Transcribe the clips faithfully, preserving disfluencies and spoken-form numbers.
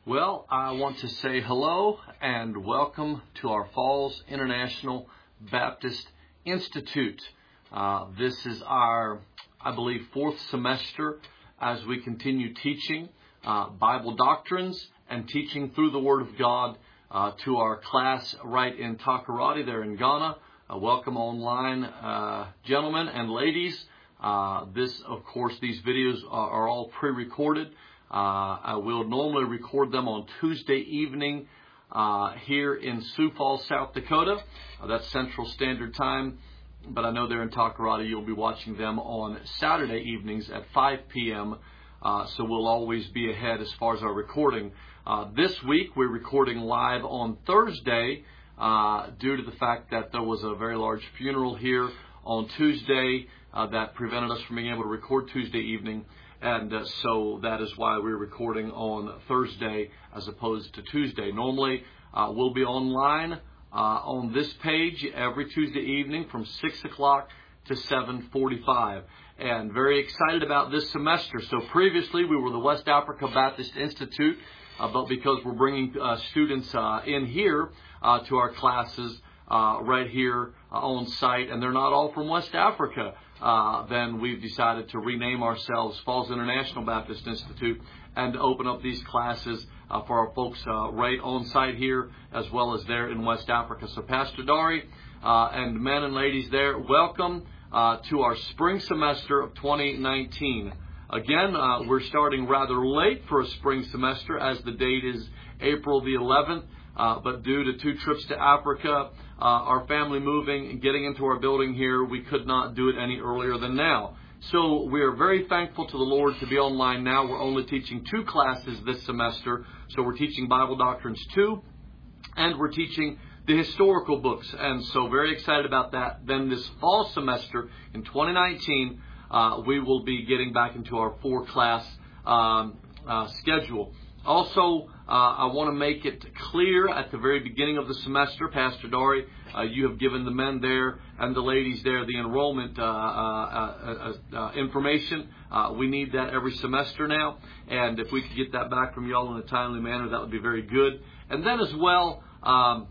Well, I want to say hello and welcome to our Falls International Baptist Institute. Uh, this is our, I believe, fourth semester as we continue teaching uh, Bible doctrines and teaching through the Word of God uh, to our class right in Takoradi there in Ghana. Uh, welcome online, uh, gentlemen and ladies. Uh, this, of course, these videos are, are all pre-recorded. Uh, I will normally record them on Tuesday evening uh, here in Sioux Falls, South Dakota. Uh, that's Central Standard Time. But I know there in Takoradi you'll be watching them on Saturday evenings at five p.m. Uh, so we'll always be ahead as far as our recording. Uh, this week we're recording live on Thursday uh, due to the fact that there was a very large funeral here on Tuesday uh, that prevented us from being able to record Tuesday evening. And uh, so that is why we're recording on Thursday as opposed to Tuesday. Normally, uh, we'll be online uh, on this page every Tuesday evening from six o'clock to seven forty-five. And very excited about this semester. So previously, we were the West Africa Baptist Institute, uh, but because we're bringing uh, students uh, in here uh, to our classes uh, right here uh, on site, and they're not all from West Africa, Uh, then we've decided to rename ourselves Falls International Baptist Institute and open up these classes uh, for our folks uh, right on site here as well as there in West Africa. So Pastor Dari uh, and men and ladies there, welcome uh, to our spring semester of twenty nineteen. Again, uh, we're starting rather late for a spring semester as the date is April the eleventh. Uh, but due to two trips to Africa, uh, our family moving and getting into our building here, we could not do it any earlier than now. So we are very thankful to the Lord to be online now. We're only teaching two classes this semester. So we're teaching Bible Doctrines two, and we're teaching the historical books. And so very excited about that. Then this fall semester in twenty nineteen, uh, we will be getting back into our four-class um, uh, schedule. Also, uh, I want to make it clear at the very beginning of the semester, Pastor Dari, uh, you have given the men there and the ladies there the enrollment uh, uh, uh, uh, information. Uh, we need that every semester now, and if we could get that back from y'all in a timely manner, that would be very good. And then as well, um,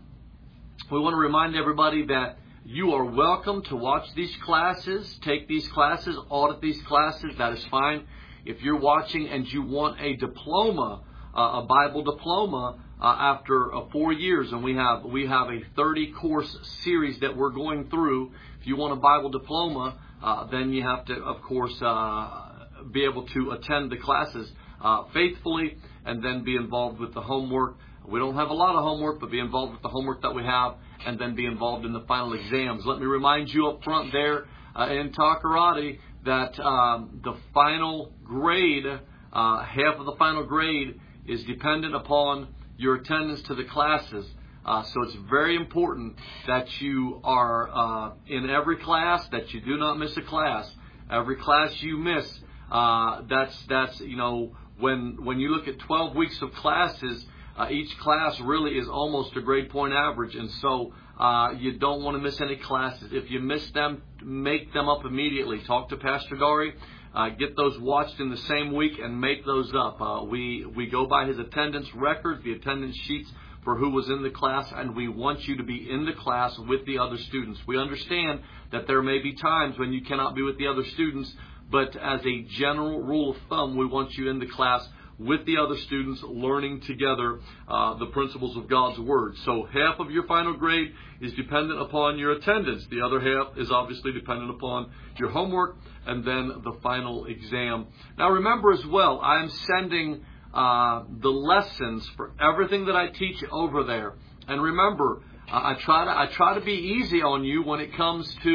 we want to remind everybody that you are welcome to watch these classes, take these classes, audit these classes. That is fine. If you're watching and you want a diploma, Uh, a Bible diploma uh, after uh, four years, and we have we have a thirty course series that we're going through. If you want a Bible diploma, uh, then you have to, of course, uh, be able to attend the classes uh, faithfully, and then be involved with the homework. We don't have a lot of homework, but be involved with the homework that we have, and then be involved in the final exams. Let me remind you up front there uh, in Takoradi that um, the final grade, uh, half of the final grade, is dependent upon your attendance to the classes. Uh, so it's very important that you are uh, in every class, that you do not miss a class. Every class you miss, uh, that's, that's you know, when, when you look at twelve weeks of classes, uh, each class really is almost a grade point average. And so uh, you don't want to miss any classes. If you miss them, make them up immediately. Talk to Pastor Dari. Uh, get those watched in the same week and make those up. Uh, we, we go by his attendance record, the attendance sheets for who was in the class, and we want you to be in the class with the other students. We understand that there may be times when you cannot be with the other students, but as a general rule of thumb, we want you in the class with the other students learning together uh, the principles of God's Word. So half of your final grade is dependent upon your attendance. The other half is obviously dependent upon your homework and then the final exam. Now remember as well, I'm sending uh, the lessons for everything that I teach over there. And remember, uh, I try to I try to be easy on you when it comes to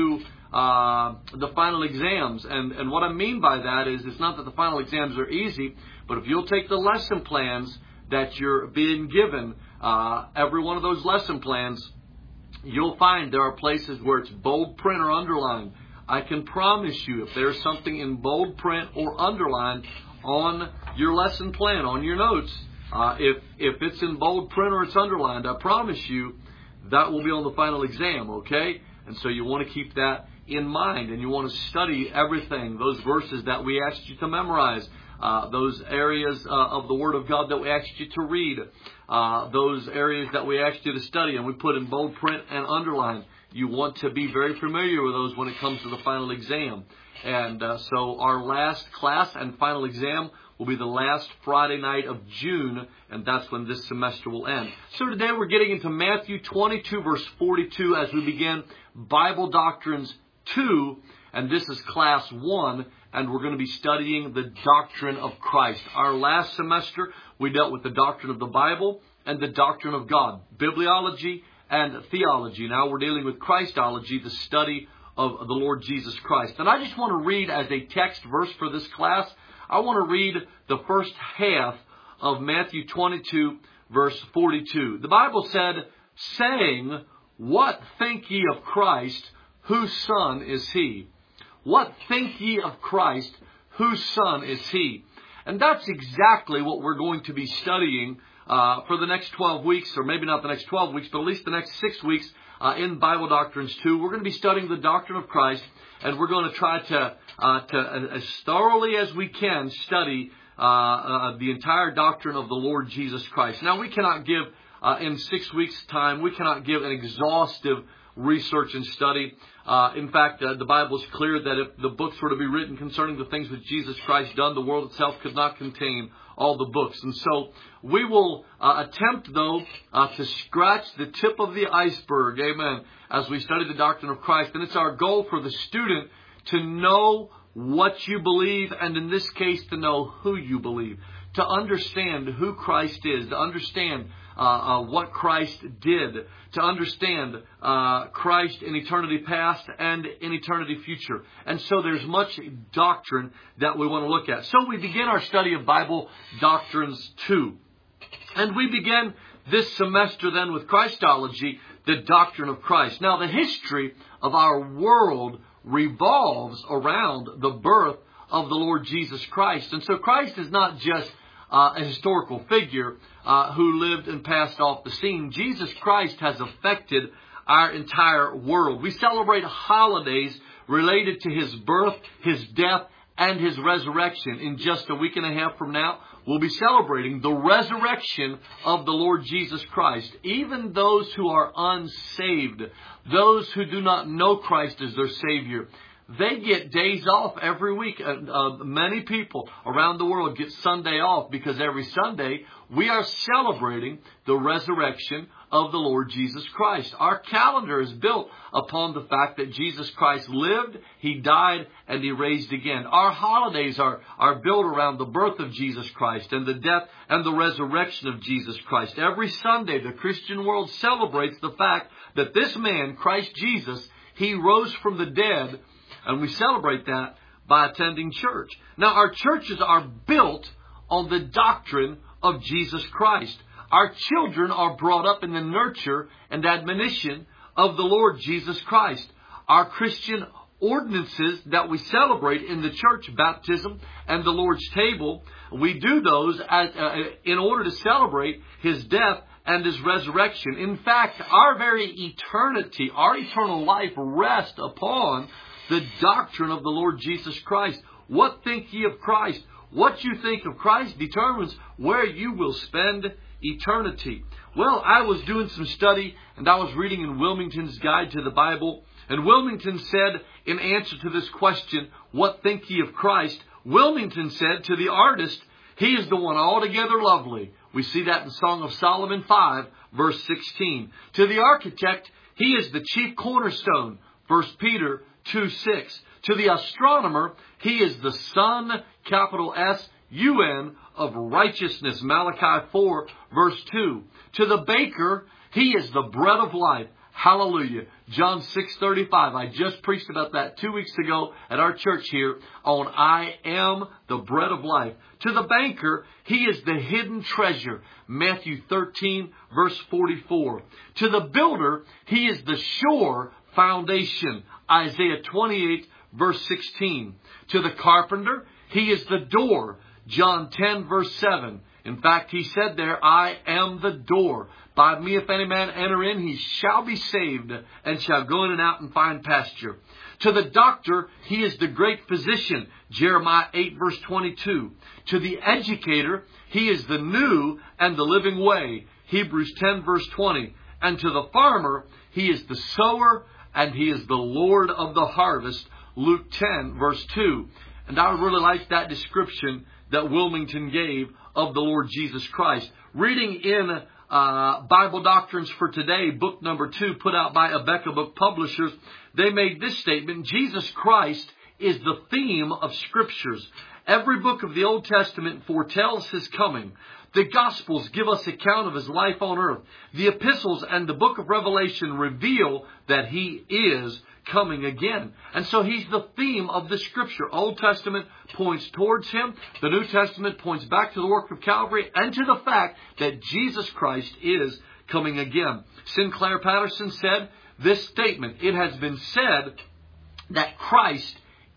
uh, the final exams. And, and what I mean by that is it's not that the final exams are easy, but if you'll take the lesson plans that you're being given, uh, every one of those lesson plans, you'll find there are places where it's bold print or underlined. I can promise you if there's something in bold print or underlined on your lesson plan, on your notes, uh, if, if it's in bold print or it's underlined, I promise you that will be on the final exam, okay? And so you want to keep that in mind, and you want to study everything, those verses that we asked you to memorize. uh, those areas uh, of the Word of God that we asked you to read, uh, those areas that we asked you to study, and we put in bold print and underline. You want to be very familiar with those when it comes to the final exam. And uh, so our last class and final exam will be the last Friday night of June, and that's when this semester will end. So today we're getting into Matthew twenty-two, verse forty-two, as we begin Bible Doctrines two, and this is class one, and we're going to be studying the doctrine of Christ. Our last semester, we dealt with the doctrine of the Bible and the doctrine of God, bibliology and theology. Now we're dealing with Christology, the study of the Lord Jesus Christ. And I just want to read as a text verse for this class, I want to read the first half of Matthew twenty-two, verse forty-two. The Bible said, saying, what think ye of Christ, whose son is he? What think ye of Christ, whose son is he? And that's exactly what we're going to be studying uh, for the next twelve weeks, or maybe not the next twelve weeks, but at least the next six weeks uh, in Bible Doctrines two. We're going to be studying the doctrine of Christ, and we're going to try to, uh, to as thoroughly as we can, study uh, uh, the entire doctrine of the Lord Jesus Christ. Now, we cannot give, uh, in six weeks' time, we cannot give an exhaustive research and study. Uh, in fact, uh, the Bible is clear that if the books were to be written concerning the things which Jesus Christ done, the world itself could not contain all the books. And so we will uh, attempt, though, uh, to scratch the tip of the iceberg, amen, as we study the doctrine of Christ. And it's our goal for the student to know what you believe, and in this case, to know who you believe, to understand who Christ is, to understand Uh, uh, what Christ did, to understand uh, Christ in eternity past and in eternity future. And so there's much doctrine that we want to look at. So we begin our study of Bible Doctrines two. And we begin this semester then with Christology, the doctrine of Christ. Now, the history of our world revolves around the birth of the Lord Jesus Christ. And so Christ is not just Uh, a historical figure uh, who lived and passed off the scene. Jesus Christ has affected our entire world. We celebrate holidays related to His birth, His death, and His resurrection. In just a week and a half from now, we'll be celebrating the resurrection of the Lord Jesus Christ. Even those who are unsaved, those who do not know Christ as their Savior, they get days off every week. Uh, uh, many people around the world get Sunday off because every Sunday we are celebrating the resurrection of the Lord Jesus Christ. Our calendar is built upon the fact that Jesus Christ lived, He died, and He raised again. Our holidays are, are built around the birth of Jesus Christ and the death and the resurrection of Jesus Christ. Every Sunday the Christian world celebrates the fact that this man, Christ Jesus, He rose from the dead. And we celebrate that by attending church. Now, our churches are built on the doctrine of Jesus Christ. Our children are brought up in the nurture and admonition of the Lord Jesus Christ. Our Christian ordinances that we celebrate in the church, baptism and the Lord's table, we do those as, uh, in order to celebrate His death and His resurrection. In fact, our very eternity, our eternal life rests upon the doctrine of the Lord Jesus Christ. What think ye of Christ? What you think of Christ determines where you will spend eternity. Well, I was doing some study, and I was reading in Wilmington's Guide to the Bible, and Wilmington said, in answer to this question, what think ye of Christ? Wilmington said to the artist, He is the one altogether lovely. We see that in Song of Solomon five, verse sixteen. To the architect, He is the chief cornerstone. First Peter two six. To the astronomer, He is the sun, capital S, U N, of righteousness. Malachi four, verse two. To the baker, He is the bread of life. Hallelujah. John six thirty-five. I just preached about that two weeks ago at our church here on I am the bread of life. To the banker, He is the hidden treasure. Matthew thirteen, verse forty-four. To the builder, He is the sure foundation. Isaiah twenty-eight, verse sixteen. To the carpenter, He is the door. John ten, verse seven. In fact, He said there, I am the door. By me, if any man enter in, he shall be saved, and shall go in and out and find pasture. To the doctor, he is the great physician, Jeremiah eight verse twenty-two. To the educator, he is the new and the living way, Hebrews ten verse twenty. And to the farmer, he is the sower and he is the Lord of the harvest, Luke ten verse two. And I really like that description that Wilmington gave of the Lord Jesus Christ. Reading in uh, Bible Doctrines for Today, book number two, put out by Abeka Book Publishers, they made this statement: Jesus Christ is the theme of Scriptures. Every book of the Old Testament foretells His coming. The Gospels give us account of His life on earth. The epistles and the book of Revelation reveal that He is coming again. And so He's the theme of the Scripture. Old Testament points towards Him. The New Testament points back to the work of Calvary and to the fact that Jesus Christ is coming again. Sinclair Patterson said this statement: it has been said that Christ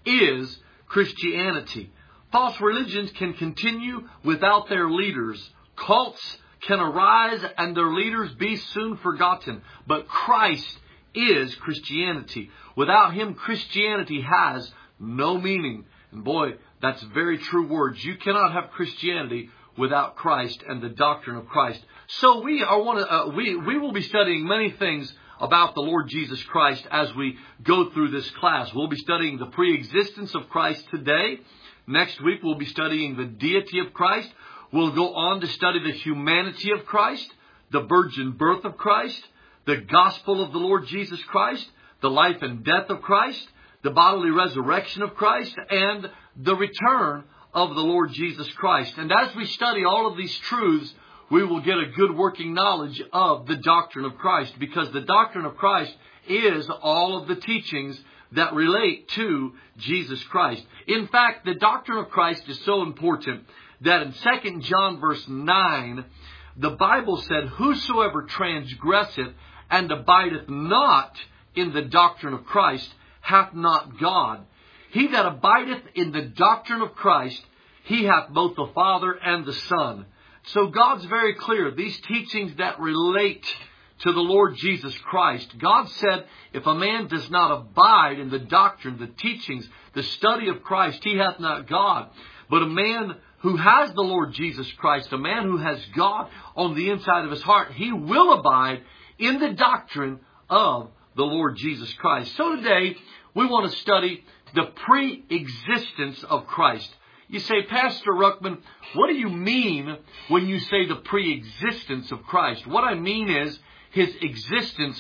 is Christianity. False religions can continue without their leaders. Cults can arise and their leaders be soon forgotten. But Christ is Christianity. Without Him, Christianity has no meaning. And boy, that's very true words. You cannot have Christianity without Christ and the doctrine of Christ. So we are one of, uh, we we will be studying many things about the Lord Jesus Christ as we go through this class. We'll be studying the pre-existence of Christ today. Next week, we'll be studying the deity of Christ. We'll go on to study the humanity of Christ, the virgin birth of Christ, the gospel of the Lord Jesus Christ, the life and death of Christ, the bodily resurrection of Christ, and the return of the Lord Jesus Christ. And as we study all of these truths, we will get a good working knowledge of the doctrine of Christ, because the doctrine of Christ is all of the teachings that relate to Jesus Christ. In fact, the doctrine of Christ is so important that in Second John verse nine, the Bible said, "Whosoever transgresseth and abideth not in the doctrine of Christ hath not God. He that abideth in the doctrine of Christ, he hath both the Father and the Son." So God's very clear. These teachings that relate to the Lord Jesus Christ, God said, if a man does not abide in the doctrine, the teachings, the study of Christ, he hath not God. But a man who has the Lord Jesus Christ, a man who has God on the inside of his heart, he will abide in the doctrine of the Lord Jesus Christ. So today, we want to study the pre-existence of Christ. You say, Pastor Ruckman, what do you mean when you say the pre-existence of Christ? What I mean is His existence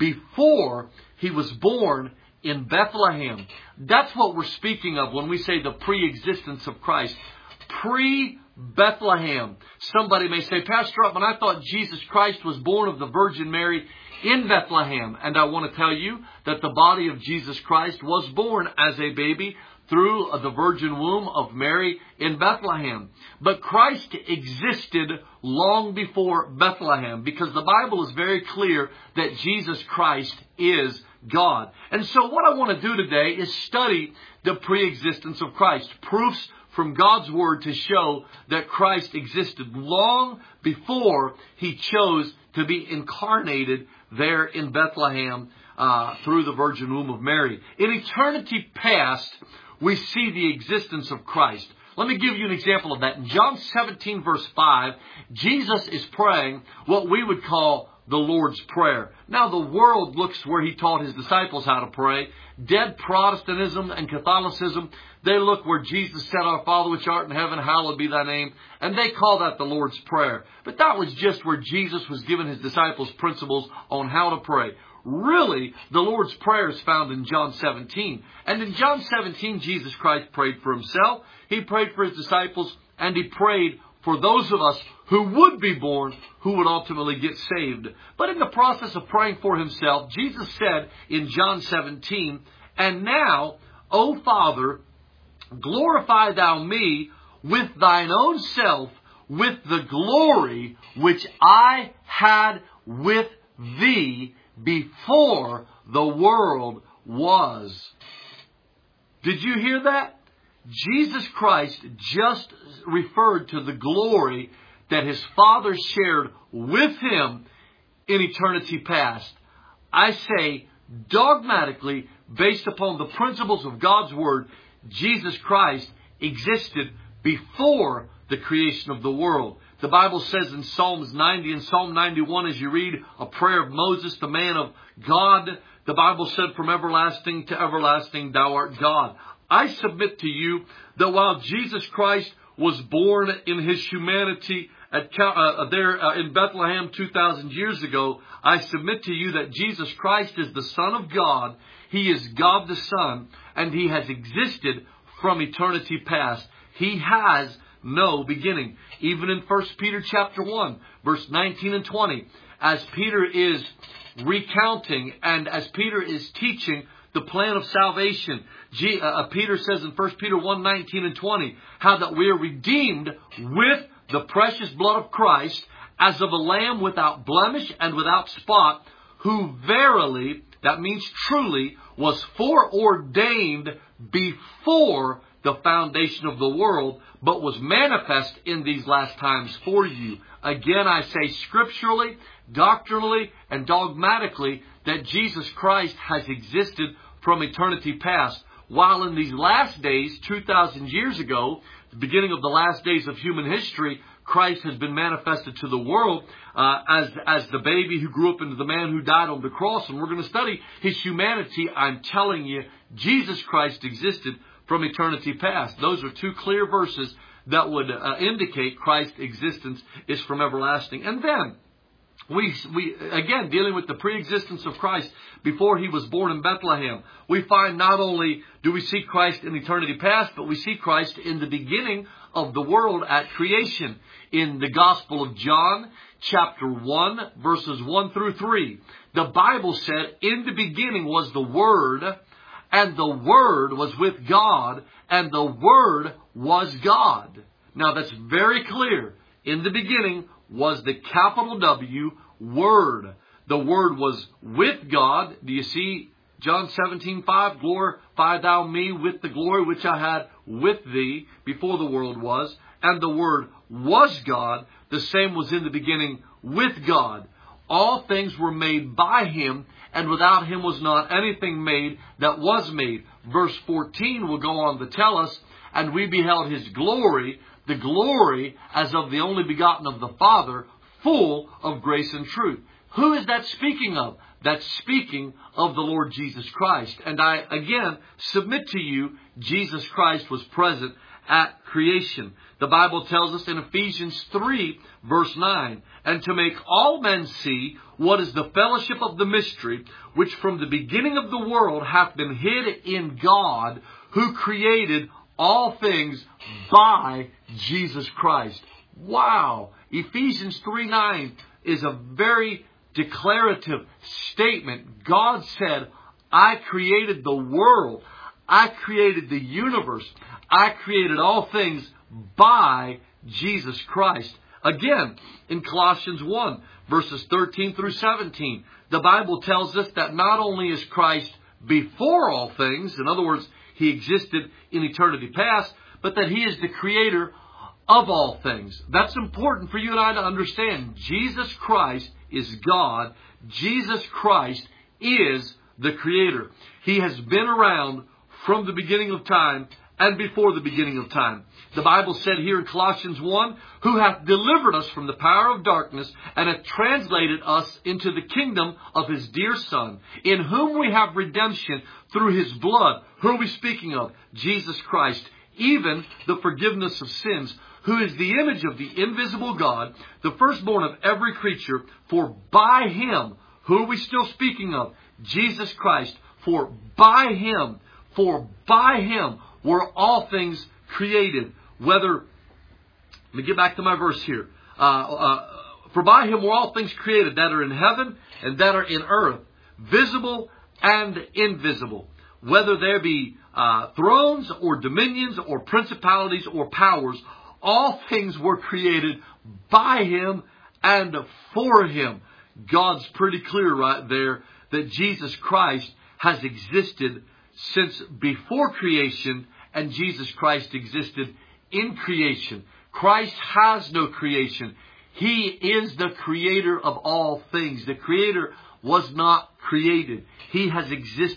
before He was born in Bethlehem. That's what we're speaking of when we say the pre-existence of Christ. Pre-Bethlehem. Somebody may say, Pastor Ruckman, I thought Jesus Christ was born of the Virgin Mary in Bethlehem. And I want to tell you that the body of Jesus Christ was born as a baby through the virgin womb of Mary in Bethlehem. But Christ existed long before Bethlehem, because the Bible is very clear that Jesus Christ is God. And so what I want to do today is study the pre-existence of Christ. Proofs from God's Word to show that Christ existed long before He chose to be incarnated there in Bethlehem uh, through the virgin womb of Mary. In eternity past, we see the existence of Christ. Let me give you an example of that. In John seventeen verse five, Jesus is praying what we would call the Lord's Prayer. Now the world looks where He taught His disciples how to pray. Dead Protestantism and Catholicism, they look where Jesus said, Our Father which art in heaven, hallowed be thy name. And they call that the Lord's Prayer. But that was just where Jesus was giving His disciples principles on how to pray. Really, the Lord's Prayer is found in John seventeen. And in John seventeen, Jesus Christ prayed for Himself, He prayed for His disciples, and He prayed for those of us who would be born, who would ultimately get saved. But in the process of praying for Himself, Jesus said in John seventeen, And now, O Father, glorify Thou me with Thine own self, with the glory which I had with Thee before the world was. Did you hear that? Jesus Christ just referred to the glory that His Father shared with Him in eternity past. I say dogmatically, based upon the principles of God's Word, Jesus Christ existed before the creation of the world. The Bible says in Psalms ninety and Psalm ninety-one, as you read a prayer of Moses, the man of God, the Bible said, from everlasting to everlasting, thou art God. I submit to you that while Jesus Christ was born in his humanity at, uh, there uh, in Bethlehem two thousand years ago, I submit to you that Jesus Christ is the Son of God. He is God the Son, and he has existed from eternity past. He has no beginning. Even in First Peter chapter one, verse nineteen and twenty, as Peter is recounting and as Peter is teaching the plan of salvation, G, uh, Peter says in First Peter one, nineteen and twenty, how that we are redeemed with the precious blood of Christ, as of a lamb without blemish and without spot, who verily, that means truly, was foreordained before the foundation of the world, but was manifest in these last times for you. Again, I say scripturally, doctrinally, and dogmatically that Jesus Christ has existed from eternity past. While in these last days, two thousand years ago, the beginning of the last days of human history, Christ has been manifested to the world uh, as, as the baby who grew up into the man who died on the cross. And we're going to study his humanity. I'm telling you, Jesus Christ existed from eternity past. Those are two clear verses that would uh, indicate Christ's existence is from everlasting. And then, we, we again, dealing with the pre-existence of Christ before he was born in Bethlehem, we find not only do we see Christ in eternity past, but we see Christ in the beginning of the world at creation. In the Gospel of John, chapter one, verses one through three, the Bible said, in the beginning was the Word, and the Word was with God, and the Word was God. Now that's very clear. In the beginning was the capital W, Word. The Word was with God. Do you see John seventeen five? Glorify thou me with the glory which I had with thee before the world was. And the Word was God. The same was in the beginning with God. All things were made by him, and without him was not anything made that was made. Verse fourteen will go on to tell us, and we beheld his glory, the glory as of the only begotten of the Father, full of grace and truth. Who is that speaking of? That's speaking of the Lord Jesus Christ. And I, again, submit to you, Jesus Christ was present at creation. The Bible tells us in Ephesians three, verse nine, and to make all men see what is the fellowship of the mystery, which from the beginning of the world hath been hid in God, who created all things by Jesus Christ. Wow! Ephesians three nine is a very declarative statement. God said, I created the world. I created the universe. I created all things by Jesus Christ. Again, in Colossians one, verses thirteen through seventeen, the Bible tells us that not only is Christ before all things, in other words, he existed in eternity past, but that he is the creator of all things. That's important for you and I to understand. Jesus Christ is God. Jesus Christ is the creator. He has been around from the beginning of time and before the beginning of time. The Bible said here in Colossians one, who hath delivered us from the power of darkness and hath translated us into the kingdom of his dear Son, in whom we have redemption through his blood. Who are we speaking of? Jesus Christ, even the forgiveness of sins, who is the image of the invisible God, the firstborn of every creature. For by him, who are we still speaking of? Jesus Christ. For by him, for by him were all things created. Whether, let me get back to my verse here. Uh, uh, for by him were all things created that are in heaven and that are in earth, visible and invisible. Whether there be uh, thrones or dominions or principalities or powers, all things were created by him and for him. God's pretty clear right there that Jesus Christ has existed since before creation, and Jesus Christ existed in creation. Christ has no creation. He is the creator of all things. The creator was not created. He has existed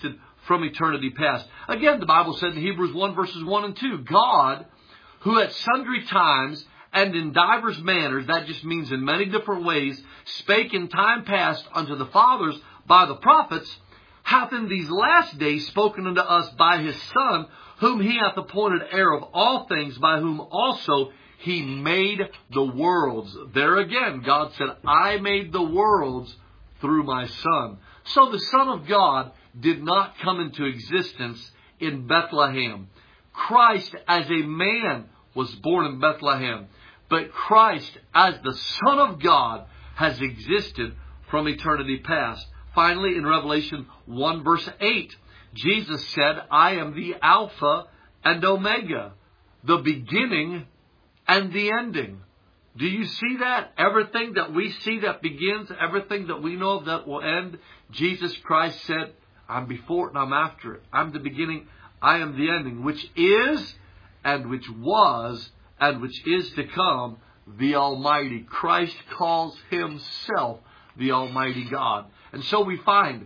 from eternity past. Again, the Bible said in Hebrews one verses one and two, God, who at sundry times and in divers manners, that just means in many different ways, spake in time past unto the fathers by the prophets, hath in these last days spoken unto us by his Son, whom he hath appointed heir of all things, by whom also he made the worlds. There again, God said, I made the worlds through my Son. So the Son of God did not come into existence in Bethlehem. Christ as a man was born in Bethlehem. But Christ as the Son of God has existed from eternity past. Finally, in Revelation one verse eight, Jesus said, I am the Alpha and Omega, the beginning and the ending. Do you see that? Everything that we see that begins, everything that we know of that will end, Jesus Christ said, I'm before it and I'm after it. I'm the beginning, I am the ending, which is and which was and which is to come, the Almighty. Christ calls himself the Almighty God. And so we find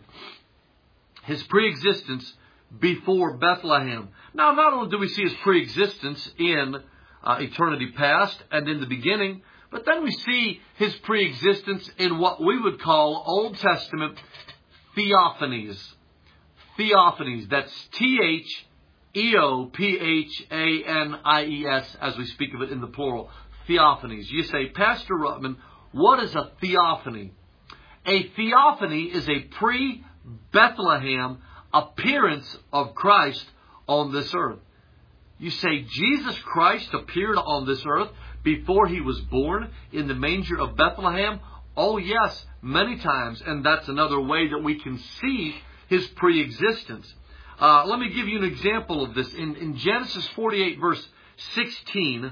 his preexistence before Bethlehem. Now, not only do we see his preexistence in uh, eternity past and in the beginning, but then we see his preexistence in what we would call Old Testament theophanies. Theophanies. That's T H E O P H A N I E S as we speak of it in the plural. Theophanies. You say, Pastor Ruttman, what is a theophany? A theophany is a pre-Bethlehem appearance of Christ on this earth. You say Jesus Christ appeared on this earth before he was born in the manger of Bethlehem? Oh yes, many times. And that's another way that we can see his pre-existence. Uh, let me give you an example of this. In, in Genesis forty-eight verse sixteen,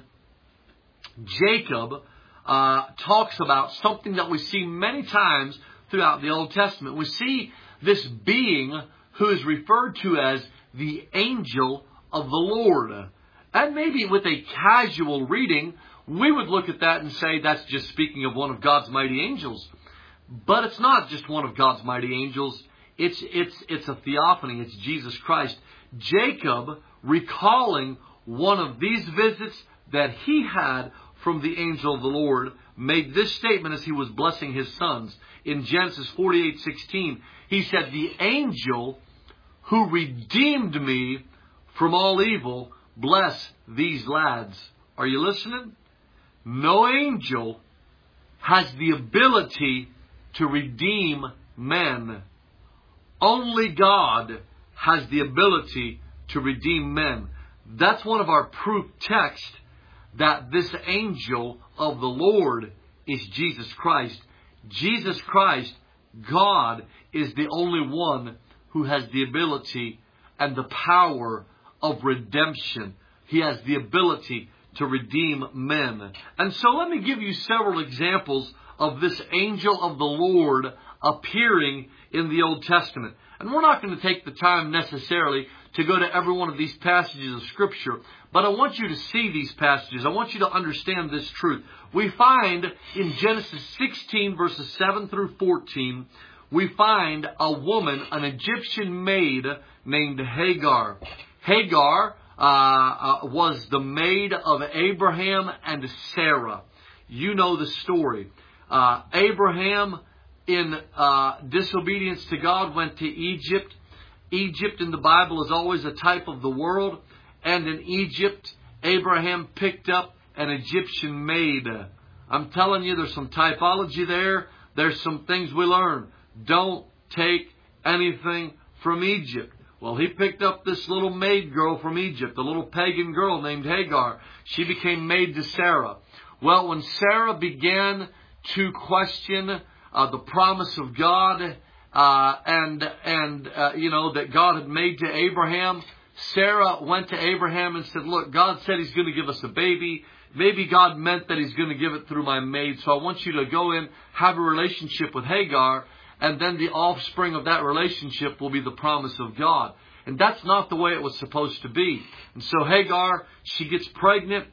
Jacob uh, talks about something that we see many times throughout the Old Testament. We see this being who is referred to as the angel of the Lord. And maybe with a casual reading, we would look at that and say that's just speaking of one of God's mighty angels. But it's not just one of God's mighty angels. It's, it's, it's a theophany. It's Jesus Christ. Jacob, recalling one of these visits that he had from the angel of the Lord, made this statement as he was blessing his sons. In Genesis forty-eight sixteen, he said, the angel who redeemed me from all evil, bless these lads. Are you listening? No angel has the ability to redeem men. Only God has the ability to redeem men. That's one of our proof texts that this angel of the Lord is Jesus Christ. Jesus Christ, God, is the only one who has the ability and the power of redemption. He has the ability to redeem men. And so let me give you several examples of this angel of the Lord appearing in the Old Testament. And we're not going to take the time necessarily to go to every one of these passages of Scripture, but I want you to see these passages. I want you to understand this truth. We find in Genesis sixteen, verses seven through fourteen, we find a woman, an Egyptian maid named Hagar. Hagar uh, uh, was the maid of Abraham and Sarah. You know the story. Uh, Abraham, in uh, disobedience to God, went to Egypt. Egypt in the Bible is always a type of the world. And in Egypt, Abraham picked up an Egyptian maid. I'm telling you, there's some typology there. There's some things we learn. Don't take anything from Egypt. Well, he picked up this little maid girl from Egypt, a little pagan girl named Hagar. She became maid to Sarah. Well, when Sarah began to question uh, the promise of God uh, and, and uh, you know, that God had made to Abraham, Sarah went to Abraham and said, look, God said he's going to give us a baby. Maybe God meant that he's going to give it through my maid. So I want you to go in, have a relationship with Hagar, and then the offspring of that relationship will be the promise of God. And that's not the way it was supposed to be. And so Hagar, she gets pregnant,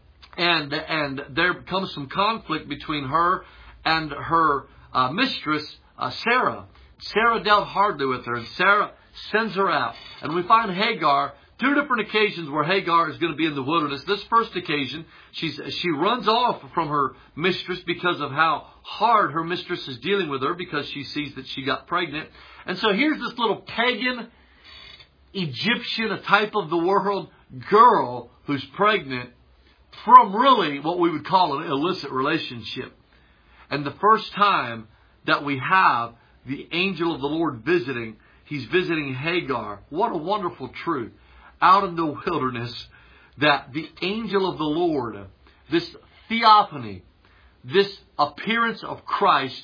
and, and there becomes some conflict between her and her uh, mistress, uh, Sarah. Sarah dealt hardly with her, and Sarah sends her out. And we find Hagar, two different occasions where Hagar is going to be in the wilderness. This first occasion, she's, she runs off from her mistress because of how hard her mistress is dealing with her, because she sees that she got pregnant. And so here's this little pagan Egyptian, a type of the world girl who's pregnant from really what we would call an illicit relationship. And the first time that we have the angel of the Lord visiting, he's visiting Hagar. What a wonderful truth. Out in the wilderness, that the angel of the Lord, this theophany, this appearance of Christ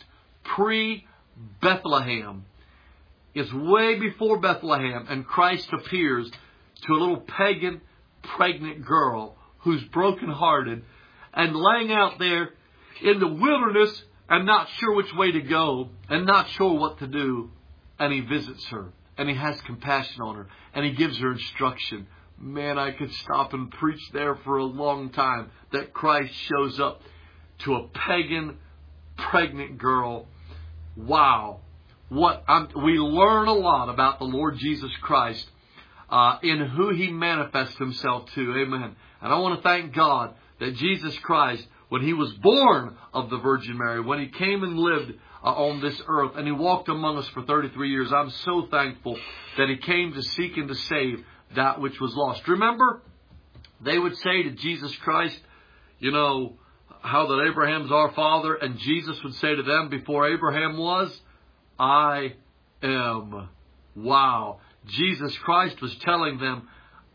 pre-Bethlehem, is way before Bethlehem, and Christ appears to a little pagan pregnant girl who's brokenhearted and laying out there in the wilderness and not sure which way to go and not sure what to do. And he visits her, and he has compassion on her, and he gives her instruction. Man, I could stop and preach there for a long time, that Christ shows up to a pagan pregnant girl. Wow. What I'm, we learn a lot about the Lord Jesus Christ uh, in who He manifests Himself to. Amen. And I want to thank God that Jesus Christ, when He was born of the Virgin Mary, when He came and lived uh, on this earth, and He walked among us for thirty-three years, I'm so thankful that He came to seek and to save that which was lost. Remember, they would say to Jesus Christ, you know, how that Abraham's our father, and Jesus would say to them, before Abraham was, I am. Wow. Jesus Christ was telling them,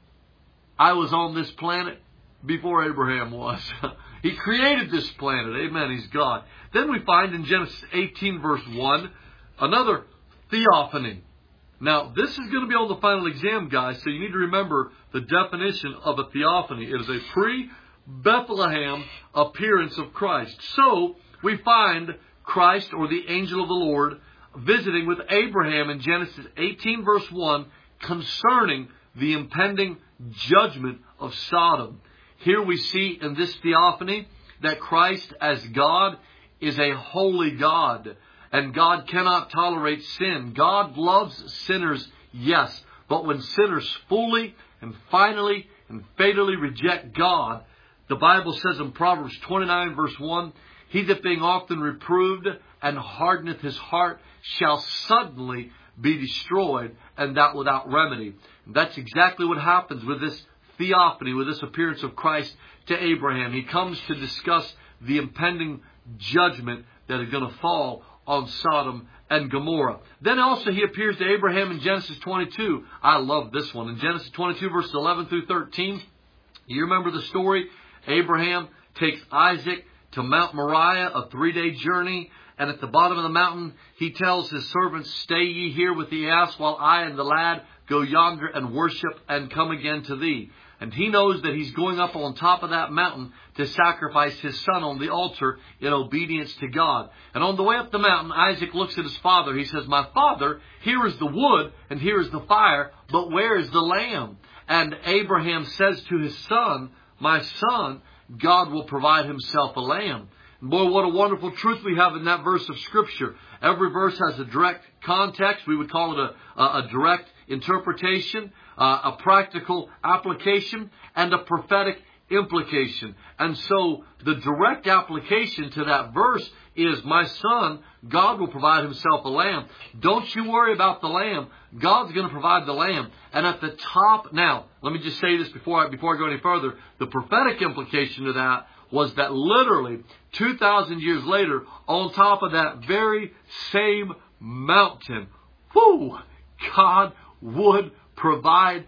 I was on this planet before Abraham was. He created this planet. Amen. He's God. Then we find in Genesis eighteen verse one, another theophany. Now, this is going to be on the final exam, guys, so you need to remember the definition of a theophany. It is a pre-Bethlehem appearance of Christ. So, we find Christ, or the angel of the Lord, visiting with Abraham in Genesis eighteen verse one concerning the impending judgment of Sodom. Here we see in this theophany that Christ as God is a holy God, and God cannot tolerate sin. God loves sinners, yes, but when sinners fully and finally and fatally reject God, the Bible says in Proverbs twenty-nine verse one, he that being often reproved and hardeneth his heart shall suddenly be destroyed, and that without remedy. And that's exactly what happens with this theophany, with this appearance of Christ to Abraham. He comes to discuss the impending judgment that is going to fall on Sodom and Gomorrah. Then also he appears to Abraham in Genesis twenty-two. I love this one. In Genesis twenty-two verses eleven through thirteen, you remember the story? Abraham takes Isaac to Mount Moriah, a three-day journey. And at the bottom of the mountain, he tells his servants, stay ye here with the ass, while I and the lad go yonder and worship and come again to thee. And he knows that he's going up on top of that mountain to sacrifice his son on the altar in obedience to God. And on the way up the mountain, Isaac looks at his father. He says, my father, here is the wood and here is the fire, but where is the lamb? And Abraham says to his son, my son, God will provide himself a lamb. Boy, what a wonderful truth we have in that verse of Scripture. Every verse has a direct context. We would call it a, a, a direct interpretation, uh, a practical application, and a prophetic implication. And so the direct application to that verse is, my son, God will provide himself a lamb. Don't you worry about the lamb. God's going to provide the lamb. And at the top, now, let me just say this before I, before I go any further. The prophetic implication to that was that literally two thousand years later, on top of that very same mountain, whoo, God would provide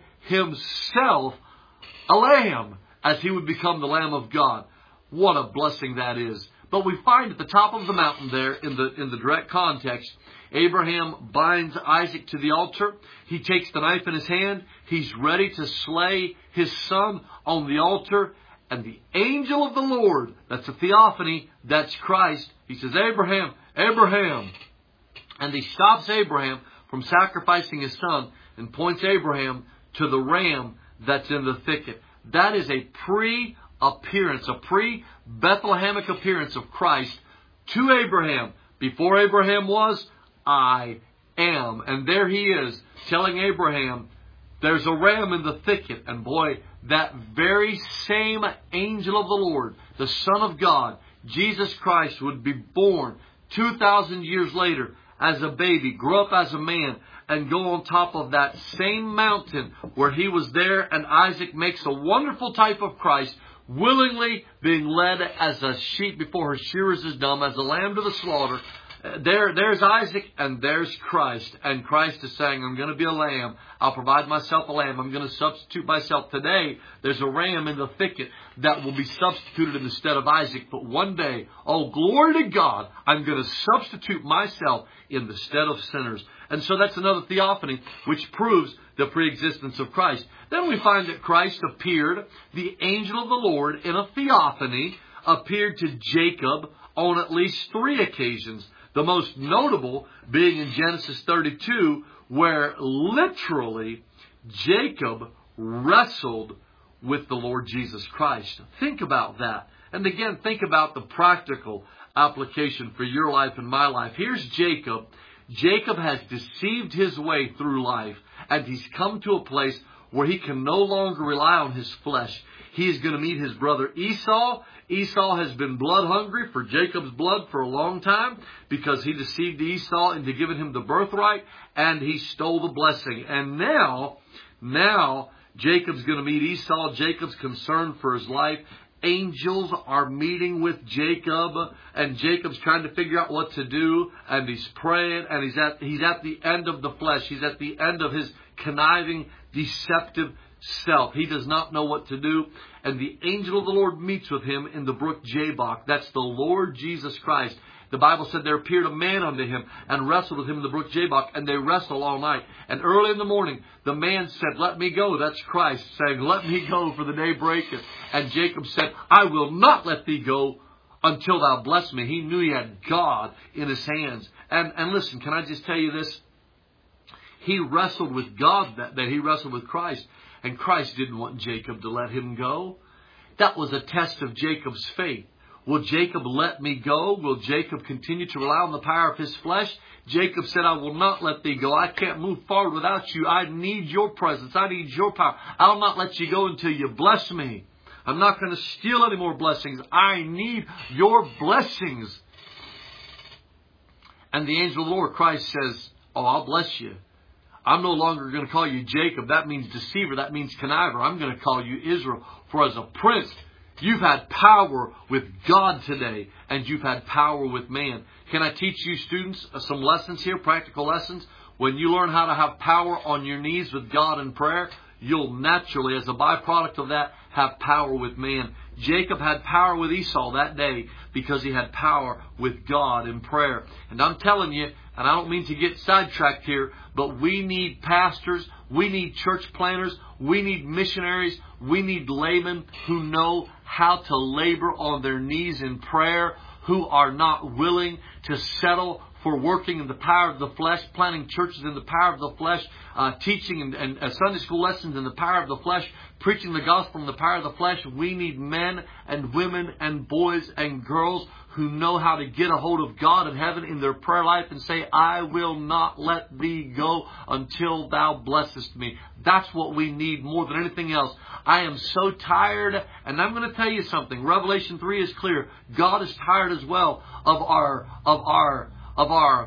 himself a lamb, as he would become the Lamb of God. What a blessing that is. But we find at the top of the mountain there, in the, in the direct context, Abraham binds Isaac to the altar. He takes the knife in his hand. He's ready to slay his son on the altar. And the angel of the Lord, that's a theophany, that's Christ. He says, Abraham, Abraham. And he stops Abraham from sacrificing his son and points Abraham to the ram that's in the thicket. That is a pre-appearance, a pre-Bethlehemic appearance of Christ to Abraham. Before Abraham was, I am. And there he is, telling Abraham, there's a ram in the thicket. And boy, that very same angel of the Lord, the Son of God, Jesus Christ, would be born two thousand years later as a baby, grow up as a man, and go on top of that same mountain where he was there, and Isaac makes a wonderful type of Christ, willingly being led as a sheep before her shearers is dumb, as a lamb to the slaughter. There, there's Isaac, and there's Christ. And Christ is saying, I'm going to be a lamb. I'll provide myself a lamb. I'm going to substitute myself. Today, there's a ram in the thicket that will be substituted instead of Isaac. But one day, oh, glory to God, I'm going to substitute myself in the stead of sinners. And so that's another theophany, which proves the preexistence of Christ. Then we find that Christ appeared, the angel of the Lord, in a theophany, appeared to Jacob on at least three occasions. The most notable being in Genesis thirty-two, where literally Jacob wrestled with the Lord Jesus Christ. Think about that. And again, think about the practical application for your life and my life. Here's Jacob. Jacob has deceived his way through life, and he's come to a place where he can no longer rely on his flesh. He is going to meet his brother Esau. Esau has been blood hungry for Jacob's blood for a long time because he deceived Esau into giving him the birthright, and he stole the blessing. And now, now Jacob's going to meet Esau. Jacob's concerned for his life. Angels are meeting with Jacob, and Jacob's trying to figure out what to do, and he's praying, and he's at he's at the end of the flesh. He's at the end of his conniving, deceptive self. He does not know what to do. And the angel of the Lord meets with him in the brook Jabbok. That's the Lord Jesus Christ. The Bible said there appeared a man unto him and wrestled with him in the brook Jabbok. And they wrestled all night. And early in the morning, the man said, let me go. That's Christ saying, let me go, for the day breaketh. And Jacob said, I will not let thee go until thou bless me. He knew he had God in his hands. And, and listen, can I just tell you this? He wrestled with God that day. He wrestled with Christ. And Christ didn't want Jacob to let him go. That was a test of Jacob's faith. Will Jacob let me go? Will Jacob continue to rely on the power of his flesh? Jacob said, I will not let thee go. I can't move forward without you. I need your presence. I need your power. I'll not let you go until you bless me. I'm not going to steal any more blessings. I need your blessings. And the angel of the Lord, Christ, says, oh, I'll bless you. I'm no longer going to call you Jacob. That means deceiver. That means conniver. I'm going to call you Israel. For as a prince, you've had power with God today, and you've had power with man. Can I teach you students some lessons here, practical lessons? When you learn how to have power on your knees with God in prayer, you'll naturally, as a byproduct of that, have power with man. Jacob had power with Esau that day because he had power with God in prayer. And I'm telling you, and I don't mean to get sidetracked here, but we need pastors, we need church planners, we need missionaries, we need laymen who know how to labor on their knees in prayer, who are not willing to settle for working in the power of the flesh, planting churches in the power of the flesh, uh, teaching and, and uh, Sunday school lessons in the power of the flesh, preaching the gospel in the power of the flesh. We need men and women and boys and girls who know how to get a hold of God in heaven in their prayer life and say, I will not let thee go until thou blessest me. That's what we need more than anything else. I am so tired, and I'm going to tell you something. Revelation three is clear. God is tired as well of our of our of our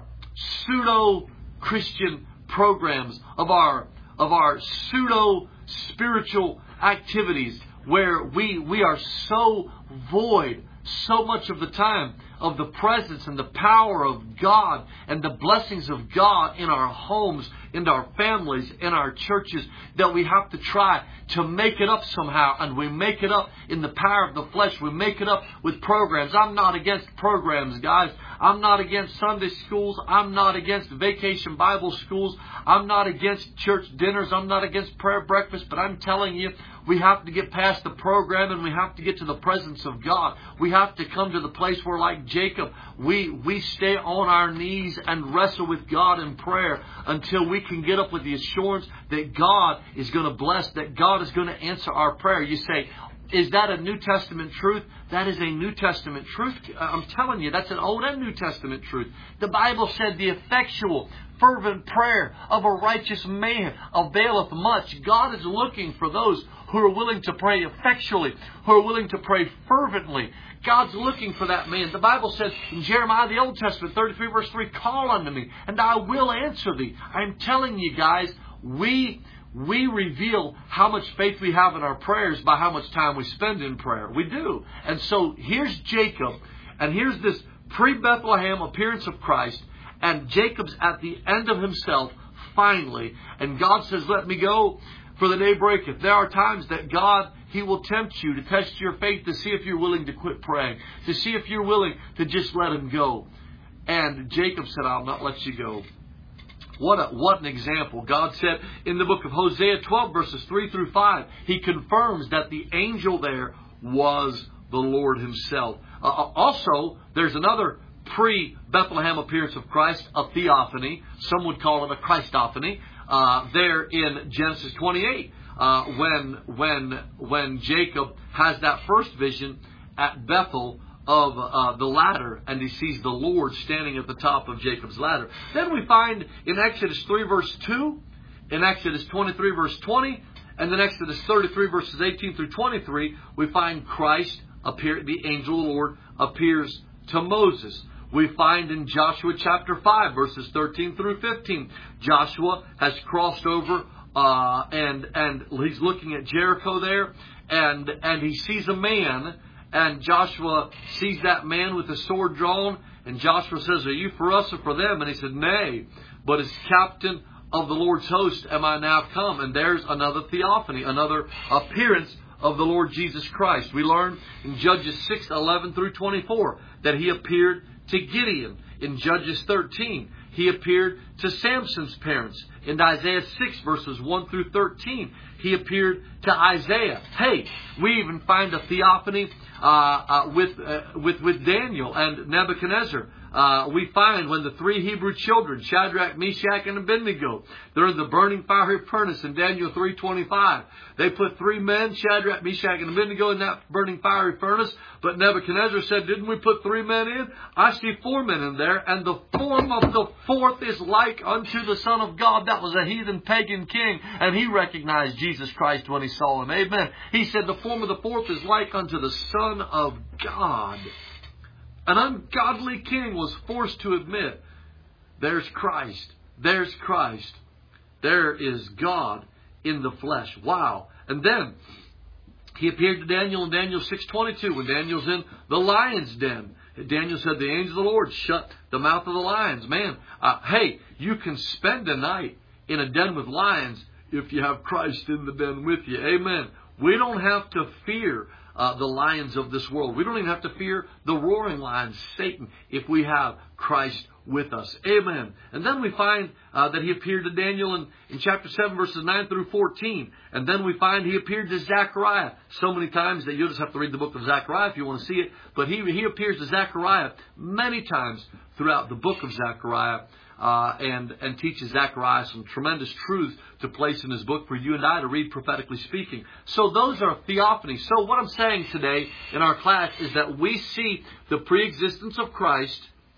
pseudo-Christian programs, of our of our pseudo-spiritual activities where we we are so void so much of the time of the presence and the power of God and the blessings of God in our homes, in our families, in our churches, that we have to try to make it up somehow. And we make it up in the power of the flesh. We make it up with programs. I'm not against programs, guys. I'm not against Sunday schools. I'm not against vacation Bible schools. I'm not against church dinners. I'm not against prayer breakfast. But I'm telling you, we have to get past the program and we have to get to the presence of God. We have to come to the place where, like Jacob, we, we stay on our knees and wrestle with God in prayer until we can get up with the assurance that God is going to bless, that God is going to answer our prayer. You say, Is that a New Testament truth? That is a New Testament truth. I'm telling you, that's an Old and New Testament truth. The Bible said the effectual, fervent prayer of a righteous man availeth much. God is looking for those who are willing to pray effectually, who are willing to pray fervently. God's looking for that man. The Bible says in Jeremiah, the Old Testament, thirty-three verse three, call unto me, and I will answer thee. I'm telling you guys, we... We reveal how much faith we have in our prayers by how much time we spend in prayer. We do. And so here's Jacob, and here's this pre-Bethlehem appearance of Christ, and Jacob's at the end of himself, finally, and God says, let me go, for the day breaketh. There are times that God, He will tempt you to test your faith to see if you're willing to quit praying, to see if you're willing to just let Him go. And Jacob said, I'll not let you go. What a, what an example. God said in the book of Hosea twelve verses three through five, He confirms that the angel there was the Lord Himself. Uh, also, there's another pre-Bethlehem appearance of Christ, a theophany. Some would call it a Christophany. Uh, there in Genesis twenty-eight, uh, when when when Jacob has that first vision at Bethel of uh, the ladder, and he sees the Lord standing at the top of Jacob's ladder. Then we find in Exodus three verse two, in Exodus twenty-three verse twenty, and then Exodus thirty-three verses eighteen through twenty-three, we find Christ appear, the angel of the Lord appears to Moses. We find in Joshua chapter five verses thirteen through fifteen, Joshua has crossed over uh, and and he's looking at Jericho there, and and he sees a man. And Joshua sees that man with the sword drawn. And Joshua says, are you for us or for them? And he said, nay, but as captain of the Lord's host am I now come. And there's another theophany, another appearance of the Lord Jesus Christ. We learn in Judges six, eleven through twenty-four that He appeared to Gideon. In Judges thirteen, He appeared to Samson's parents. In Isaiah six verses one through thirteen, He appeared to Isaiah. Hey, we even find a theophany uh, uh, with, uh, with with Daniel and Nebuchadnezzar. Uh, we find when the three Hebrew children, Shadrach, Meshach, and Abednego, they're in the burning fiery furnace in Daniel three twenty-five. They put three men, Shadrach, Meshach, and Abednego, in that burning fiery furnace. But Nebuchadnezzar said, didn't we put three men in? I see four men in there, and the form of the fourth is like unto the Son of God. That was a heathen pagan king, and he recognized Jesus Christ when he saw Him. Amen. He said the form of the fourth is like unto the Son of God. An ungodly king was forced to admit, there's Christ. There's Christ. There is God in the flesh. Wow. And then He appeared to Daniel in Daniel six twenty-two when Daniel's in the lion's den. Daniel said, the angel of the Lord shut the mouth of the lions. Man, uh, hey, you can spend a night in a den with lions if you have Christ in the den with you. Amen. We don't have to fear Uh, the lions of this world. We don't even have to fear the roaring lion, Satan, if we have Christ with us. Amen. And then we find uh, that He appeared to Daniel in, in chapter seven, verses nine through fourteen. And then we find He appeared to Zechariah so many times that you'll just have to read the book of Zechariah if you want to see it. But He, he appears to Zechariah many times throughout the book of Zechariah. Uh, and, and teaches Zechariah some tremendous truth to place in his book for you and I to read, prophetically speaking. So those are theophanies. So what I'm saying today in our class is that we see the pre-existence of Christ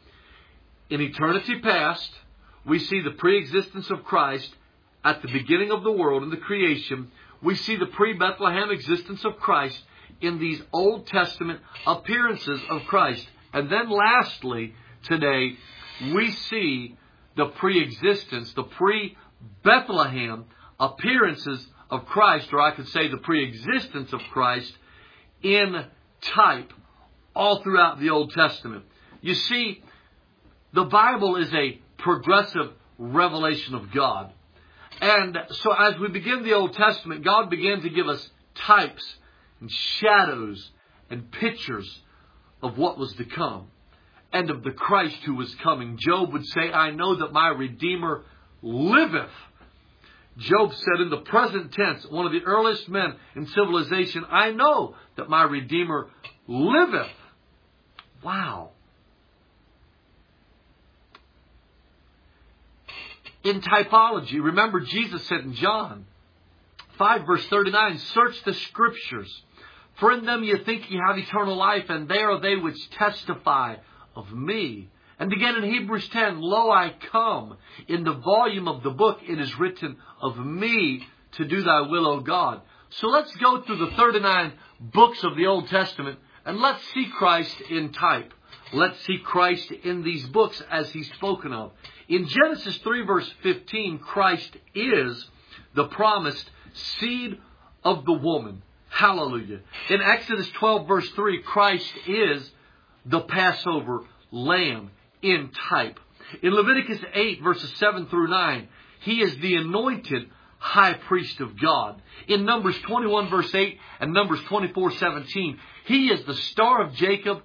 in eternity past. We see the pre-existence of Christ at the beginning of the world, in the creation. We see the pre-Bethlehem existence of Christ in these Old Testament appearances of Christ. And then lastly, today, we see the pre-existence, the pre-Bethlehem appearances of Christ, or I could say the pre-existence of Christ in type all throughout the Old Testament. You see, the Bible is a progressive revelation of God. And so as we begin the Old Testament, God began to give us types and shadows and pictures of what was to come, and of the Christ who was coming. Job would say, I know that my Redeemer liveth. Job said in the present tense, one of the earliest men in civilization, I know that my Redeemer liveth. Wow. In typology, remember Jesus said in John five verse thirty-nine, search the Scriptures, For in them ye think ye have eternal life, and they are they which testify of me. And again in Hebrews ten, Lo, I come. In the volume of the book it is written of me to do thy will, O God. So let's go through the thirty-nine books of the Old Testament, and let's see Christ in type. Let's see Christ in these books as He's spoken of. In Genesis three verse fifteen, Christ is the promised seed of the woman. Hallelujah. In Exodus twelve verse three, Christ is the Passover lamb in type. In Leviticus eight verses seven through nine, He is the anointed high priest of God. In Numbers twenty-one verse eight and Numbers twenty-four seventeen, He is the star of Jacob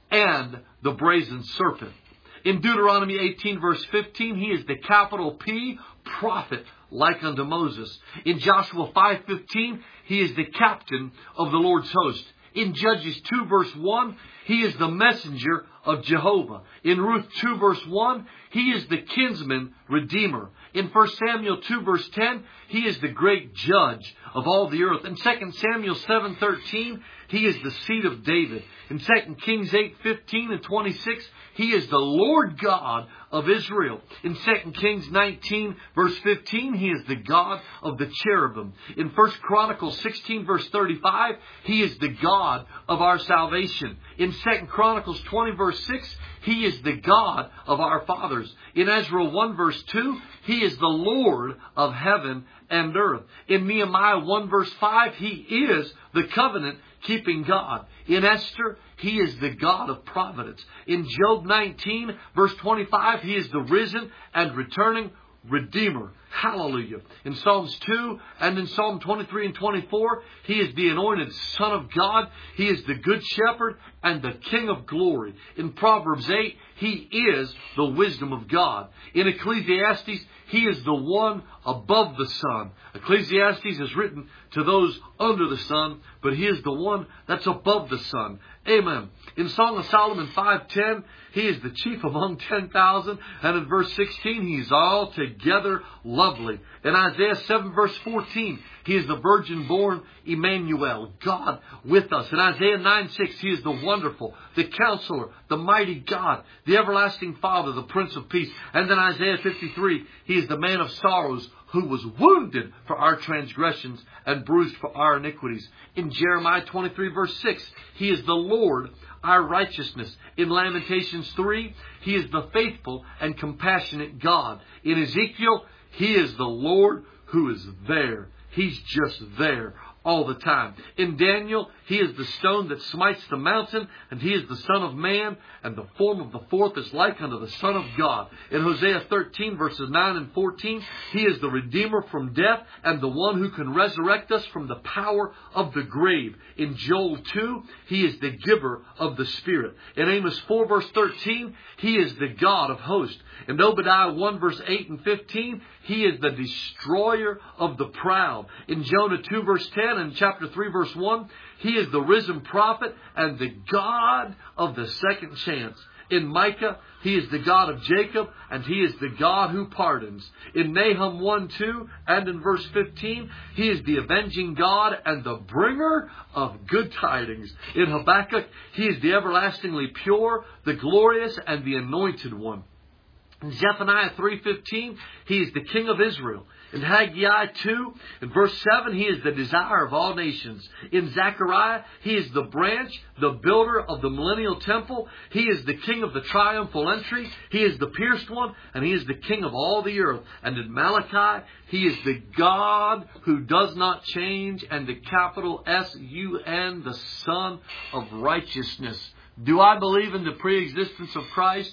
and the brazen serpent. In Deuteronomy eighteen verse fifteen, He is the capital P, prophet, like unto Moses. In Joshua five fifteen, He is the captain of the Lord's host. In Judges two verse one, He is the messenger of Jehovah. In Ruth two verse one, He is the kinsman redeemer. In First Samuel two verse ten, He is the great judge of all the earth. In Second Samuel seven thirteen, He is the seed of David. In Second Kings eight fifteen and twenty-six, He is the Lord God of Israel. In Second Kings nineteen verse fifteen, He is the God of the cherubim. In First Chronicles sixteen verse thirty-five, He is the God of our salvation. In Second Chronicles twenty verse six, He is the God of our fathers. In Ezra one verse two, He is the Lord of heaven and earth. In Nehemiah one verse five, He is the covenant-keeping God. In Esther, He is the God of providence. In Job nineteen verse twenty-five, He is the risen and returning Redeemer. Hallelujah. In Psalms two and in Psalm twenty-three and twenty-four, He is the anointed Son of God. He is the Good Shepherd and the King of glory. In Proverbs eight, He is the wisdom of God. In Ecclesiastes, He is the one above the sun. Ecclesiastes is written to those under the sun, but He is the one that's above the sun. Amen. In Song of Solomon five ten, He is the chief among ten thousand. And in verse sixteen, He's altogether lovely. In Isaiah seven verse fourteen, He is the virgin born Emmanuel, God with us. In Isaiah nine six, He is the wonderful, the counselor, the mighty God, the everlasting Father, the Prince of Peace. And in Isaiah fifty-three, He is the man of sorrows, who was wounded for our transgressions and bruised for our iniquities. In Jeremiah twenty-three verse six, He is the Lord, our righteousness. In Lamentations three, He is the faithful and compassionate God. In Ezekiel, He is the Lord who is there. He's just there all the time. In Daniel, He is the stone that smites the mountain, and He is the Son of Man, and the form of the fourth is like unto the Son of God. In Hosea thirteen, verses nine and fourteen, He is the Redeemer from death, and the one who can resurrect us from the power of the grave. In Joel two, He is the giver of the Spirit. In Amos four, verse thirteen, He is the God of hosts. In Obadiah one, verse eight and fifteen, He is the destroyer of the proud. In Jonah two, verse ten, and chapter three, verse one, He is the risen prophet and the God of the second chance. In Micah, He is the God of Jacob, and He is the God who pardons. In Nahum one two and in verse fifteen, He is the avenging God and the bringer of good tidings. In Habakkuk, He is the everlastingly pure, the glorious, and the anointed one. In Zephaniah three fifteen, He is the King of Israel. In Haggai two, in verse seven, He is the desire of all nations. In Zechariah, He is the branch, the builder of the millennial temple. He is the King of the triumphal entry. He is the pierced one, and He is the King of all the earth. And in Malachi, He is the God who does not change, and the capital S U N, the Son of righteousness. Do I believe in the pre-existence of Christ?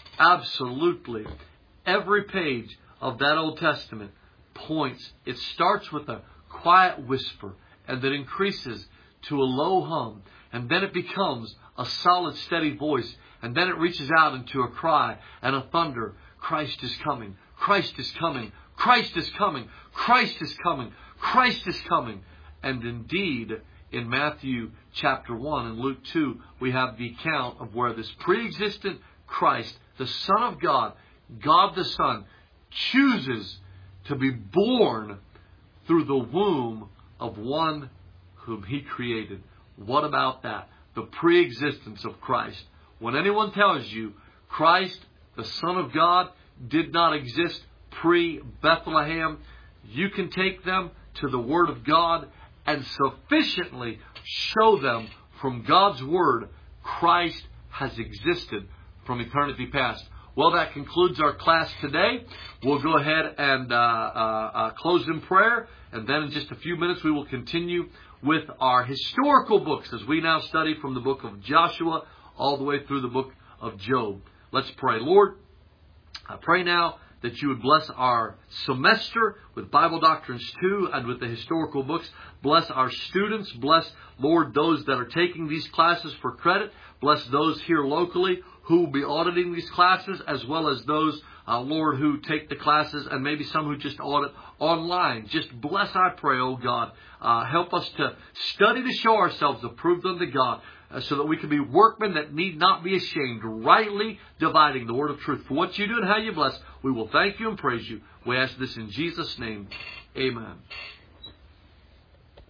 Absolutely. Every page of that Old Testament points. It starts with a quiet whisper, and then increases to a low hum, and then it becomes a solid, steady voice, and then it reaches out into a cry and a thunder. Christ is coming. Christ is coming. Christ is coming. Christ is coming. Christ is coming. And indeed, in Matthew chapter one and Luke two, we have the account of where this pre-existent Christ, the Son of God, God the Son, chooses to be born through the womb of one whom He created. What about that? The pre-existence of Christ. When anyone tells you Christ, the Son of God, did not exist pre-Bethlehem, you can take them to the Word of God and sufficiently show them from God's Word Christ has existed from eternity past. Well, that concludes our class today. We'll go ahead and uh, uh, uh, close in prayer, and then in just a few minutes we will continue with our historical books as we now study from the book of Joshua all the way through the book of Job. Let's pray. Lord, I pray now that you would bless our semester with Bible Doctrines two and with the historical books. Bless our students. Bless, Lord, those that are taking these classes for credit. Bless those here locally who will be auditing these classes, as well as those, uh, Lord, who take the classes, and maybe some who just audit online. Just bless, I pray, oh God. Uh, help us to study to show ourselves approved unto God, uh, so that we can be workmen that need not be ashamed, rightly dividing the word of truth. For what you do and how you bless, we will thank you and praise you. We ask this in Jesus' name. Amen.